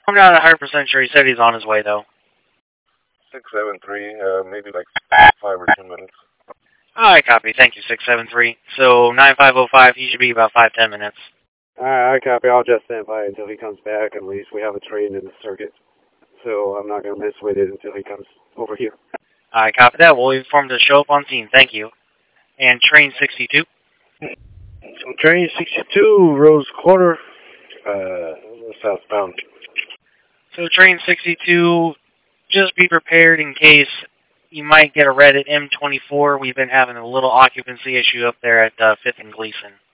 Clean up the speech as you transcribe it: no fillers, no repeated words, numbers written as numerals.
I'm not 100% sure. He said he's on his way, though. 673, maybe like 5 or 10 minutes. Alright, copy. Thank you, 673. So, 9505, he should be about 5-10 minutes. Alright, copy. I'll just stand by until he comes back. At least we have a train in the circuit. So I'm not going to mess with it until he comes over here. Alright, copy that. We'll inform to show up on scene. Thank you. And train 62. So train 62, Rose Quarter, southbound. So train 62, just be prepared in case you might get a red at M24. We've been having a little occupancy issue up there at 5th and Gleason.